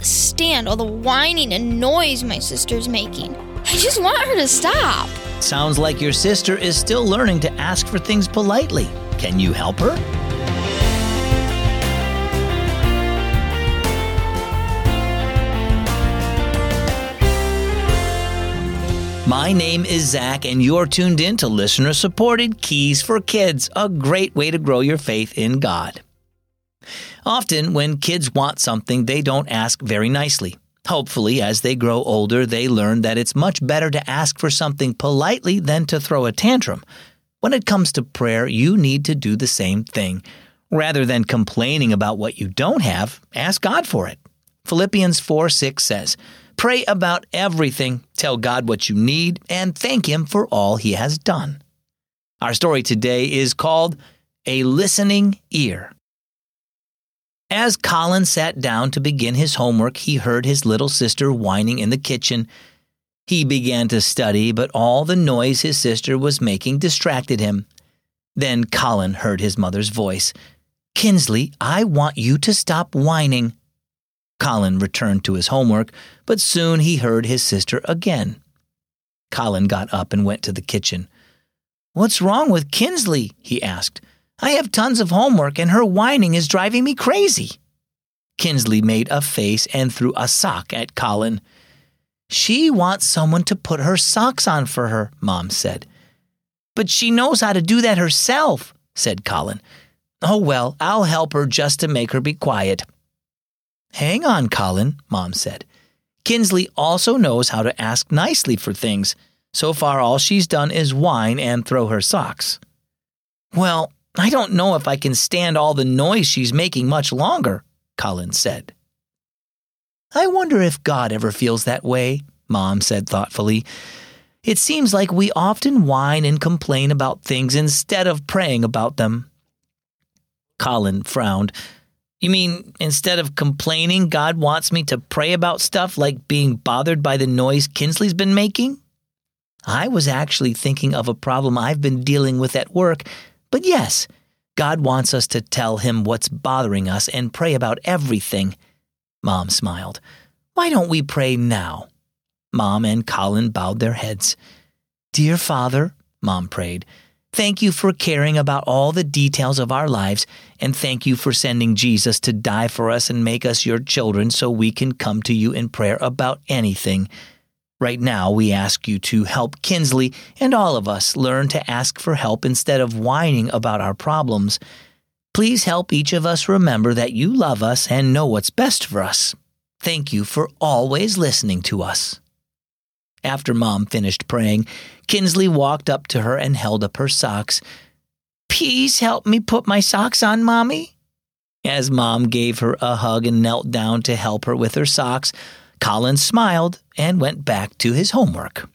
stand all the whining and noise my sister's making. I just want her to stop. Sounds like your sister is still learning to ask for things politely. Can you help her? My name is Zach, and you're tuned in to listener-supported Keys for Kids, a great way to grow your faith in God. Often, when kids want something, they don't ask very nicely. Hopefully, as they grow older, they learn that it's much better to ask for something politely than to throw a tantrum. When it comes to prayer, you need to do the same thing. Rather than complaining about what you don't have, ask God for it. Philippians 4:6 says, "Pray about everything, tell God what you need, and thank Him for all He has done." Our story today is called A Listening Ear. As Colin sat down to begin his homework, he heard his little sister whining in the kitchen. He began to study, but all the noise his sister was making distracted him. Then Colin heard his mother's voice. "Kinsley, I want you to stop whining." Colin returned to his homework, but soon he heard his sister again. Colin got up and went to the kitchen. "What's wrong with Kinsley?" he asked. "I have tons of homework and her whining is driving me crazy." Kinsley made a face and threw a sock at Colin. "She wants someone to put her socks on for her," Mom said. "But she knows how to do that herself," said Colin. "Oh well, I'll help her just to make her be quiet." "Hang on, Colin," Mom said. "Kinsley also knows how to ask nicely for things. So far all she's done is whine and throw her socks." "Well, I don't know if I can stand all the noise she's making much longer," Colin said. "I wonder if God ever feels that way," Mom said thoughtfully. "It seems like we often whine and complain about things instead of praying about them." Colin frowned. "You mean instead of complaining, God wants me to pray about stuff like being bothered by the noise Kinsley's been making?" "I was actually thinking of a problem I've been dealing with at work. But yes, God wants us to tell Him what's bothering us and pray about everything." Mom smiled. "Why don't we pray now?" Mom and Colin bowed their heads. "Dear Father," Mom prayed, "thank you for caring about all the details of our lives, and thank you for sending Jesus to die for us and make us your children so we can come to you in prayer about anything. Right now, we ask you to help Kinsley and all of us learn to ask for help instead of whining about our problems. Please help each of us remember that you love us and know what's best for us. Thank you for always listening to us." After Mom finished praying, Kinsley walked up to her and held up her socks. "Please help me put my socks on, Mommy." As Mom gave her a hug and knelt down to help her with her socks, Colin smiled and went back to his homework.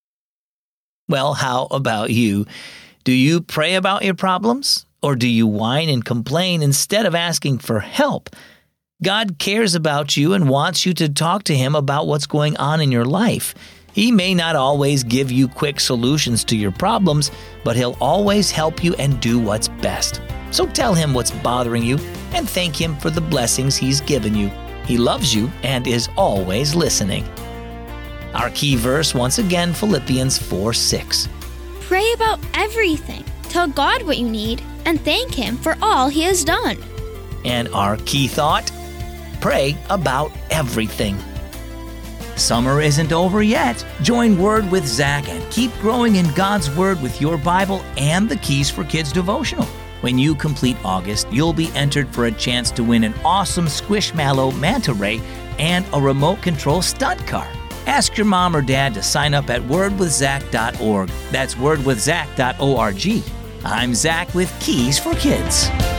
Well, how about you? Do you pray about your problems? Or do you whine and complain instead of asking for help? God cares about you and wants you to talk to Him about what's going on in your life. He may not always give you quick solutions to your problems, but He'll always help you and do what's best. So tell Him what's bothering you and thank Him for the blessings He's given you. He loves you and is always listening. Our key verse, once again, Philippians 4:6. Pray about everything. Tell God what you need and thank Him for all He has done. And our key thought, pray about everything. Summer isn't over yet. Join Word with Zach and keep growing in God's Word with your Bible and the Keys for Kids devotional. When you complete August, you'll be entered for a chance to win an awesome Squishmallow manta ray and a remote control stunt car. Ask your mom or dad to sign up at wordwithzach.org. That's wordwithzach.org. I'm Zach with Keys for Kids.